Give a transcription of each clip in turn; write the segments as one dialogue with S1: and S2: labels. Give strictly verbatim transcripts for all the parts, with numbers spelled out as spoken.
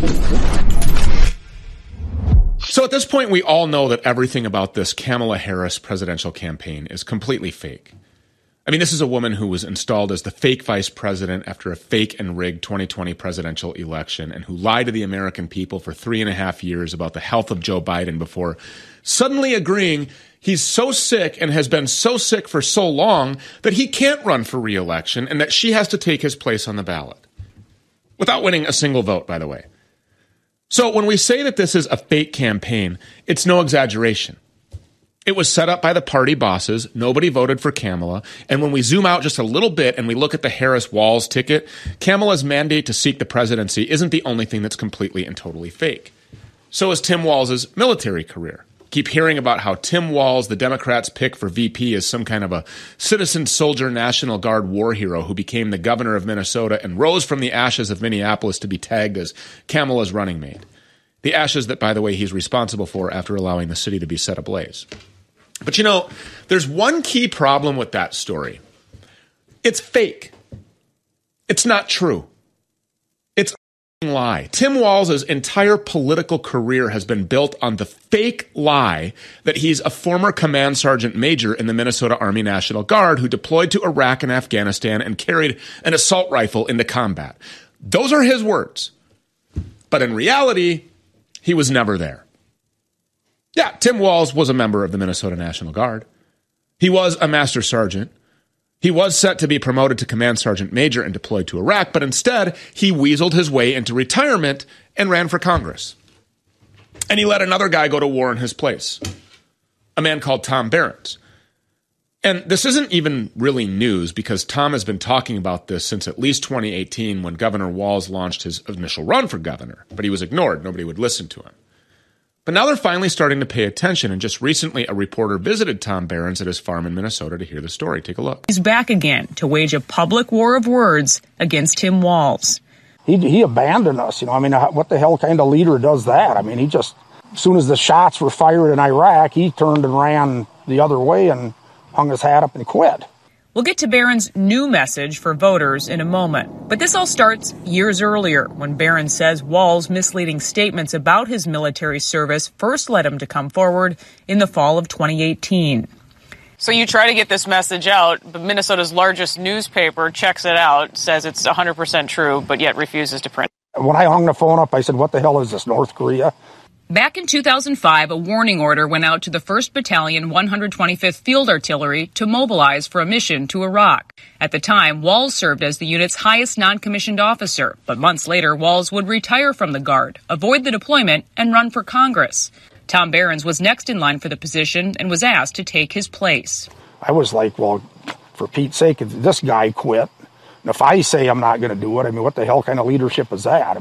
S1: So at this point, we all know that everything about this Kamala Harris presidential campaign is completely fake. I mean, this is a woman who was installed as the fake vice president after a fake and rigged twenty twenty presidential election and who lied to the American people for three and a half years about the health of Joe Biden before suddenly agreeing he's so sick and has been so sick for so long that he can't run for re-election and that she has to take his place on the ballot. Without winning a single vote, by the way. So when we say that this is a fake campaign, it's no exaggeration. It was set up by the party bosses. Nobody voted for Kamala. And when we zoom out just a little bit and we look at the Harris-Walz ticket, Kamala's mandate to seek the presidency isn't the only thing that's completely and totally fake. So is Tim Walz's military career. Keep hearing about how Tim Walz, the Democrats' pick for V P, is some kind of a citizen soldier National Guard war hero who became the governor of Minnesota and rose from the ashes of Minneapolis to be tagged as Kamala's running mate. The ashes that, by the way, he's responsible for after allowing the city to be set ablaze. But you know, there's one key problem with that story. It's fake. It's not true. It's a lie. Tim Walz's entire political career has been built on the fake lie that he's a former command sergeant major in the Minnesota Army National Guard who deployed to Iraq and Afghanistan and carried an assault rifle into combat. Those are his words. But in reality, he was never there. Yeah, Tim Walz was a member of the Minnesota National Guard. He was a master sergeant. He was set to be promoted to command sergeant major and deployed to Iraq, but instead he weaseled his way into retirement and ran for Congress. And he let another guy go to war in his place, a man called Tom Behrens. And this isn't even really news because Tom has been talking about this since at least twenty eighteen when Governor Walz launched his initial run for governor, but he was ignored. Nobody would listen to him. But now they're finally starting to pay attention, and just recently a reporter visited Tom Behrens at his farm in Minnesota to hear the story. Take a look.
S2: He's back again to wage a public war of words against Tim Walz.
S3: He, he abandoned us, you know, I mean, what the hell kind of leader does that? I mean, he just, as soon as the shots were fired in Iraq, he turned and ran the other way and hung his hat up and quit.
S2: We'll get to Behrens' new message for voters in a moment. But this all starts years earlier when Behrens says Walz's misleading statements about his military service first led him to come forward in the fall of twenty eighteen.
S4: So you try to get this message out, but Minnesota's largest newspaper checks it out, says it's one hundred percent true, but yet refuses to print.
S3: When I hung the phone up, I said, what the hell is this, North Korea?
S2: Back in two thousand five, a warning order went out to the first Battalion, one hundred twenty-fifth Field Artillery to mobilize for a mission to Iraq. At the time, Walz served as the unit's highest non-commissioned officer, but months later, Walz would retire from the Guard, avoid the deployment, and run for Congress. Tom Behrens was next in line for the position and was asked to take his place.
S3: I was like, well, for Pete's sake, this guy quit. And if I say I'm not going to do it, I mean, what the hell kind of leadership is that?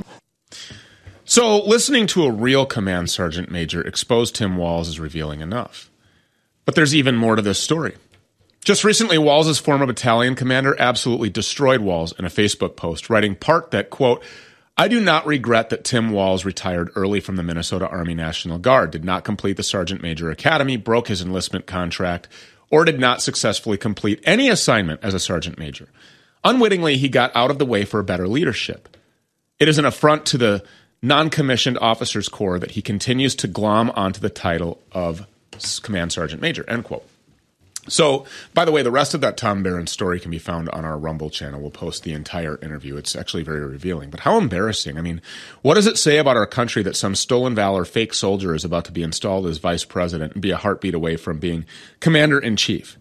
S1: So listening to a real command sergeant major expose Tim Walz is revealing enough. But there's even more to this story. Just recently, Walz's former battalion commander absolutely destroyed Walz in a Facebook post, writing part that, quote, I do not regret that Tim Walz retired early from the Minnesota Army National Guard, did not complete the Sergeant Major Academy, broke his enlistment contract, or did not successfully complete any assignment as a Sergeant Major. Unwittingly, he got out of the way for better leadership. It is an affront to the non-commissioned officers corps that he continues to glom onto the title of Command Sergeant Major, end quote. So, by the way, the rest of that Tom Behrens story can be found on our Rumble channel. We'll post the entire interview. It's actually very revealing. But how embarrassing. I mean, what does it say about our country that some stolen valor fake soldier is about to be installed as vice president and be a heartbeat away from being commander-in-chief?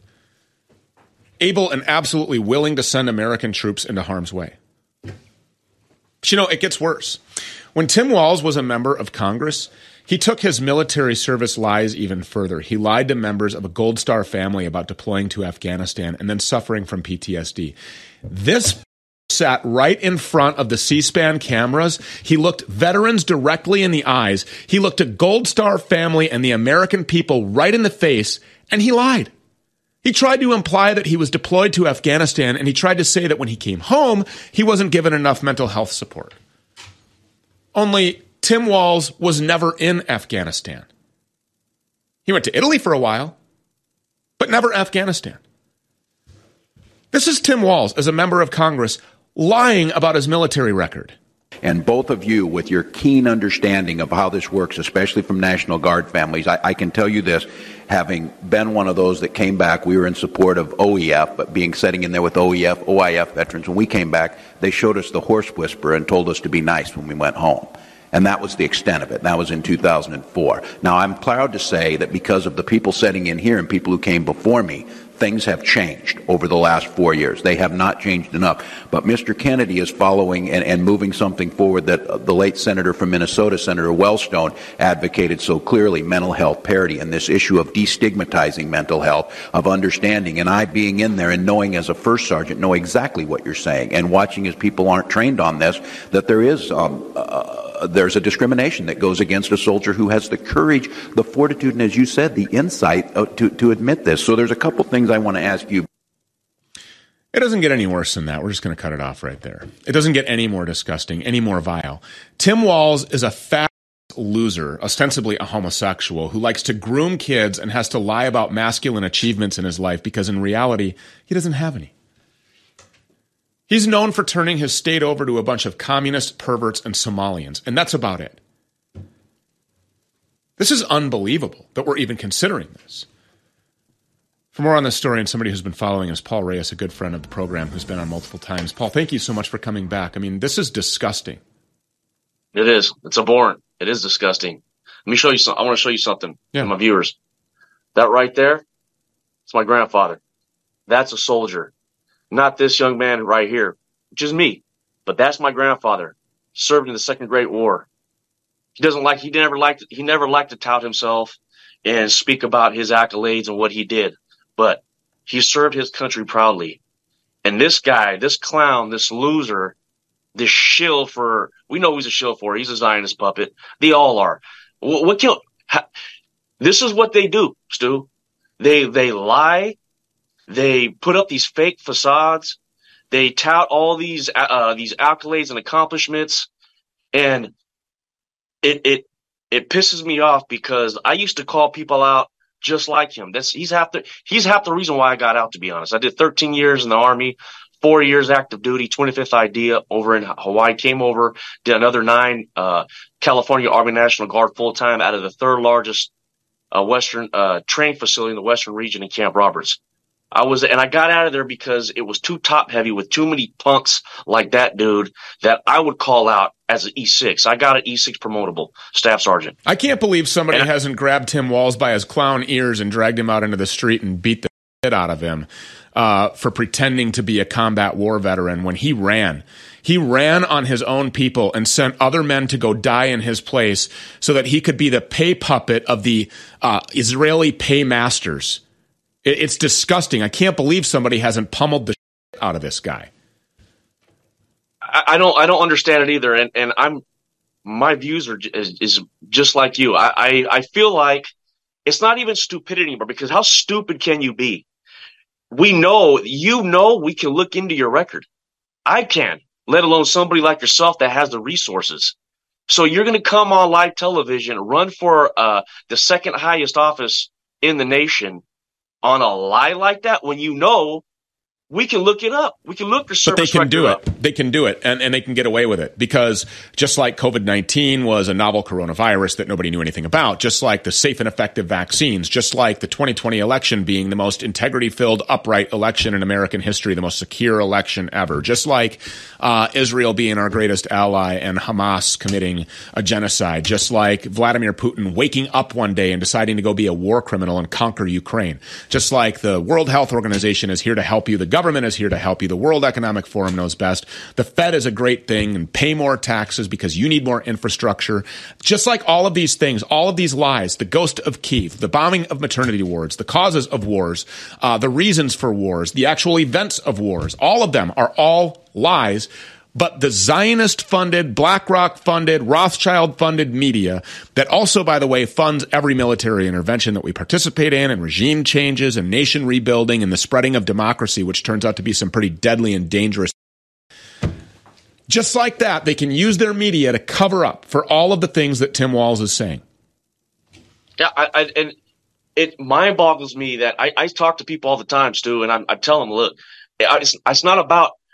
S1: Able and absolutely willing to send American troops into harm's way. But you know, it gets worse. When Tim Walz was a member of Congress, he took his military service lies even further. He lied to members of a Gold Star family about deploying to Afghanistan and then suffering from P T S D. This sat right in front of the C-SPAN cameras. He looked veterans directly in the eyes. He looked a Gold Star family and the American people right in the face, and he lied. He tried to imply that he was deployed to Afghanistan, and he tried to say that when he came home, he wasn't given enough mental health support. Only Tim Walz was never in Afghanistan. He went to Italy for a while, but never Afghanistan. This is Tim Walz as a member of Congress lying about his military record.
S5: And both of you, with your keen understanding of how this works, especially from National Guard families, I, I can tell you this, having been one of those that came back, we were in support of O E F, but being sitting in there with O E F, O I F veterans, when we came back, they showed us the horse whisperer and told us to be nice when we went home. And that was the extent of it. That was in two thousand four. Now, I'm proud to say that because of the people sitting in here and people who came before me, things have changed over the last four years. They have not changed enough. But Mister Kennedy is following and, and moving something forward that uh, the late senator from Minnesota, Senator Wellstone, advocated so clearly, mental health parity, and this issue of destigmatizing mental health, of understanding. And I being in there and knowing as a first sergeant, know exactly what you're saying, and watching as people aren't trained on this, that there is um, uh, there's a discrimination that goes against a soldier who has the courage, the fortitude, and as you said, the insight uh, to, to admit this. So there's a couple things I want to ask you.
S1: It doesn't get any worse than that. We're just going to cut it off right there. It doesn't get any more disgusting, any more vile. Tim Walz is a fat loser, ostensibly a homosexual, who likes to groom kids and has to lie about masculine achievements in his life because in reality, he doesn't have any. He's known for turning his state over to a bunch of communist perverts and Somalians, and that's about it. This is unbelievable that we're even considering this. For more on this story and somebody who's been following us, Paul Reyes, a good friend of the program who's been on multiple times. Paul, thank you so much for coming back. I mean, this is disgusting.
S6: It is. It's abhorrent. It is disgusting. Let me show you some. I want to show you something
S1: yeah.
S6: to my viewers. That right there, it's my grandfather. That's a soldier. Not this young man right here, which is me, but that's my grandfather. Served in the Second Great War. He doesn't like. He never liked. He never liked to tout himself and speak about his accolades and what he did. But he served his country proudly. And this guy, this clown, this loser, this shill for, we know he's a shill for, he's a Zionist puppet. They all are. What, what can, ha, this is what they do, Stu. They, they lie. They put up these fake facades. They tout all these, uh, these accolades and accomplishments. And it, it, it pisses me off because I used to call people out just like him. That's he's half the he's half the reason why I got out, to be honest. I did thirteen years in the Army, four years active duty, twenty-fifth I D A over in Hawaii, came over, did another nine, uh, California Army National Guard full-time out of the third largest uh, Western uh, training facility in the Western region in Camp Roberts. I was, and I got out of there because it was too top heavy with too many punks like that dude that I would call out as an E six. I got an E six promotable staff sergeant.
S1: I can't believe somebody
S6: and
S1: hasn't grabbed Tim Walz by his clown ears and dragged him out into the street and beat the shit out of him uh, for pretending to be a combat war veteran when he ran. He ran on his own people and sent other men to go die in his place so that he could be the pay puppet of the uh, Israeli paymasters. It's disgusting. I can't believe somebody hasn't pummeled the shit out of this guy.
S6: I, I don't. I don't understand it either. And and I'm my views are is, is just like you. I, I I feel like it's not even stupidity anymore, because how stupid can you be? We know you know we can look into your record. I can, let alone somebody like yourself that has the resources. So you're going to come on live television, run for uh, the second highest office in the nation on a lie like that when you know we can look it up. We can look your service
S1: But they can do
S6: up.
S1: it. They can do it, and, and they can get away with it, because just like COVID nineteen was a novel coronavirus that nobody knew anything about, just like the safe and effective vaccines, just like the twenty twenty election being the most integrity-filled, upright election in American history, the most secure election ever, just like uh, Israel being our greatest ally and Hamas committing a genocide, just like Vladimir Putin waking up one day and deciding to go be a war criminal and conquer Ukraine, just like the World Health Organization is here to help you, the government Government is here to help you. The World Economic Forum knows best. The Fed is a great thing, and pay more taxes because you need more infrastructure. Just like all of these things, all of these lies, the ghost of Kyiv, the bombing of maternity wards, the causes of wars, uh, the reasons for wars, the actual events of wars, all of them are all lies. But the Zionist-funded, BlackRock-funded, Rothschild-funded media that also, by the way, funds every military intervention that we participate in, and regime changes and nation rebuilding and the spreading of democracy, which turns out to be some pretty deadly and dangerous. Just like that, they can use their media to cover up for all of the things that Tim Walz is saying.
S6: Yeah, I, I, and it mind boggles me that I, I talk to people all the time, Stu, and I, I tell them, look, it's, it's not about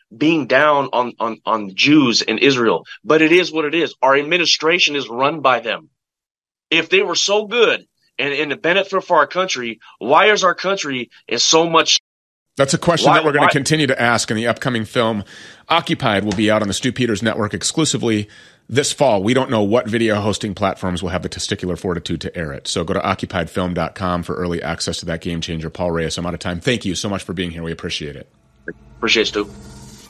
S6: being down on, on, on Jews in Israel, but it is what it is. Our administration is run by them. If they were so good and, and a benefit for our country, why is our country in so much?
S1: That's a question
S6: why,
S1: that we're going
S6: why?
S1: to continue to ask in the upcoming film. Occupied will be out on the Stu Peters Network exclusively this fall. We don't know what video hosting platforms will have the testicular fortitude to air it. So go to occupied film dot com for early access to that game changer. Paul Reyes, I'm out of time. Thank you so much for being here. We appreciate it.
S6: Appreciate it, Stu.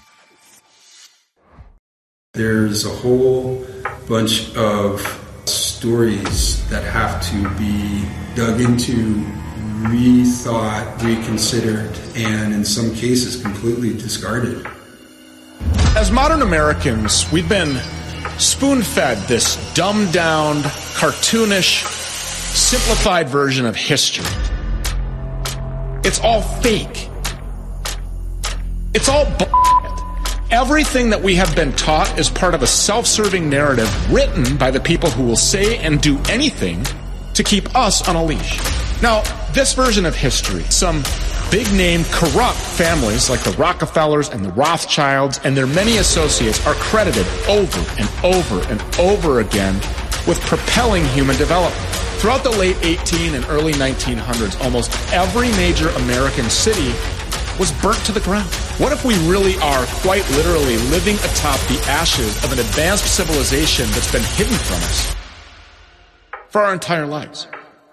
S7: There's a whole bunch of stories that have to be dug into, rethought, reconsidered, and in some cases completely discarded.
S1: As modern Americans, we've been spoon-fed this dumbed-down, cartoonish, simplified version of history. It's all fake. It's all bullshit. Everything that we have been taught is part of a self-serving narrative written by the people who will say and do anything to keep us on a leash. Now, this version of history, some big-name corrupt families like the Rockefellers and the Rothschilds and their many associates are credited over and over and over again with propelling human development. Throughout the late eighteen and early nineteen hundreds, almost every major American city was burnt to the ground. What if we really are quite literally living atop the ashes of an advanced civilization that's been hidden from us for our entire lives?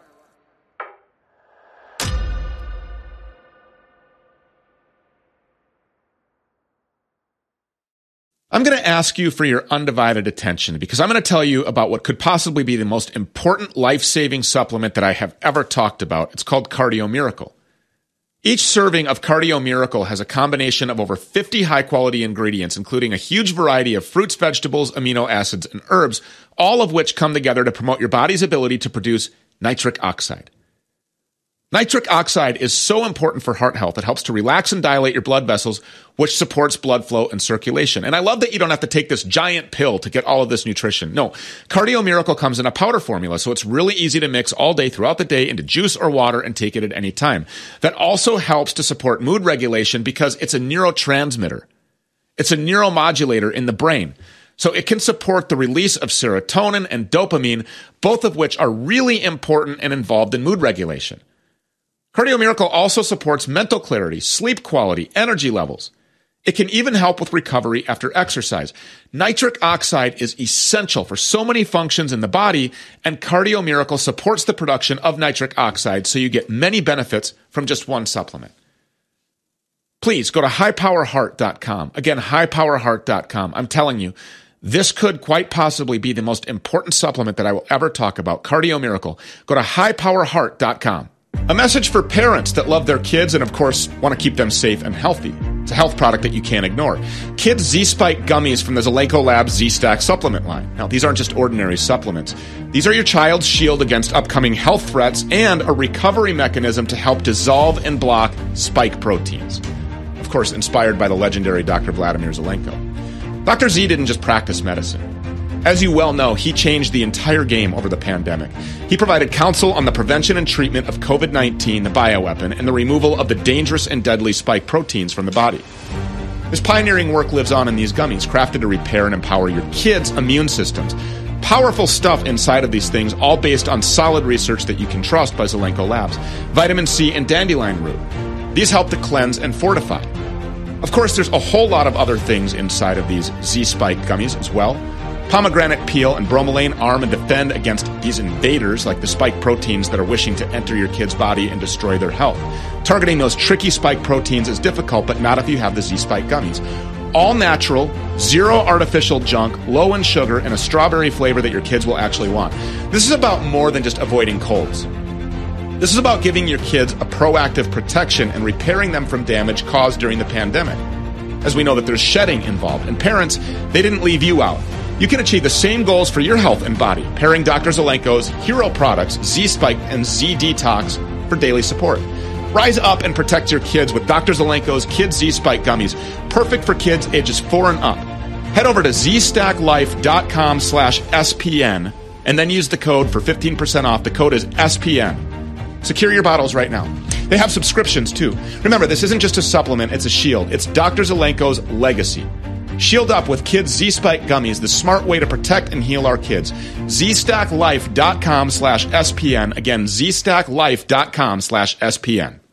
S1: I'm going to ask you for your undivided attention because I'm going to tell you about what could possibly be the most important life-saving supplement that I have ever talked about. It's called Cardio Miracle. Each serving of Cardio Miracle has a combination of over fifty high-quality ingredients, including a huge variety of fruits, vegetables, amino acids, and herbs, all of which come together to promote your body's ability to produce nitric oxide. Nitric oxide is so important for heart health. It helps to relax and dilate your blood vessels, which supports blood flow and circulation. And I love that you don't have to take this giant pill to get all of this nutrition. No, Cardio Miracle comes in a powder formula, so it's really easy to mix all day throughout the day into juice or water and take it at any time. That also helps to support mood regulation because it's a neurotransmitter. It's a neuromodulator in the brain. So it can support the release of serotonin and dopamine, both of which are really important and involved in mood regulation. Cardio Miracle also supports mental clarity, sleep quality, energy levels. It can even help with recovery after exercise. Nitric oxide is essential for so many functions in the body, and Cardio Miracle supports the production of nitric oxide so you get many benefits from just one supplement. Please go to high power heart dot com. Again, high power heart dot com. I'm telling you, this could quite possibly be the most important supplement that I will ever talk about. Cardio Miracle. Go to high power heart dot com. A message for parents that love their kids and, of course, want to keep them safe and healthy. It's a health product that you can't ignore. Kids Z-Spike gummies from the Zelenko Labs Z-Stack supplement line. Now, these aren't just ordinary supplements. These are your child's shield against upcoming health threats and a recovery mechanism to help dissolve and block spike proteins. Of course, inspired by the legendary Doctor Vladimir Zelenko. Doctor Z didn't just practice medicine. As you well know, he changed the entire game over the pandemic. He provided counsel on the prevention and treatment of covid nineteen, the bioweapon, and the removal of the dangerous and deadly spike proteins from the body. His pioneering work lives on in these gummies, crafted to repair and empower your kids' immune systems. Powerful stuff inside of these things, all based on solid research that you can trust by Zelenko Labs. Vitamin C and dandelion root. These help to cleanse and fortify. Of course, there's a whole lot of other things inside of these Z-Spike gummies as well. Pomegranate peel and bromelain arm and defend against these invaders like the spike proteins that are wishing to enter your kid's body and destroy their health. Targeting those tricky spike proteins is difficult, but not if you have the Z-Spike gummies. All natural, zero artificial junk, low in sugar, and a strawberry flavor that your kids will actually want. This is about more than just avoiding colds. This is about giving your kids a proactive protection and repairing them from damage caused during the pandemic. As we know that there's shedding involved, and parents, they didn't leave you out. You can achieve the same goals for your health and body, pairing Doctor Zelenko's hero products, Z-Spike and Z-Detox, for daily support. Rise up and protect your kids with Doctor Zelenko's Kids Z-Spike gummies, perfect for kids ages four and up. Head over to z stack life dot com slash S P N and then use the code for fifteen percent off. The code is S P N. Secure your bottles right now. They have subscriptions, too. Remember, this isn't just a supplement, it's a shield. It's Doctor Zelenko's legacy. Shield up with Kids Z-Spike Gummies, the smart way to protect and heal our kids. Z Stack Life dot com slash S P N. Again, Z Stack Life dot com slash S P N.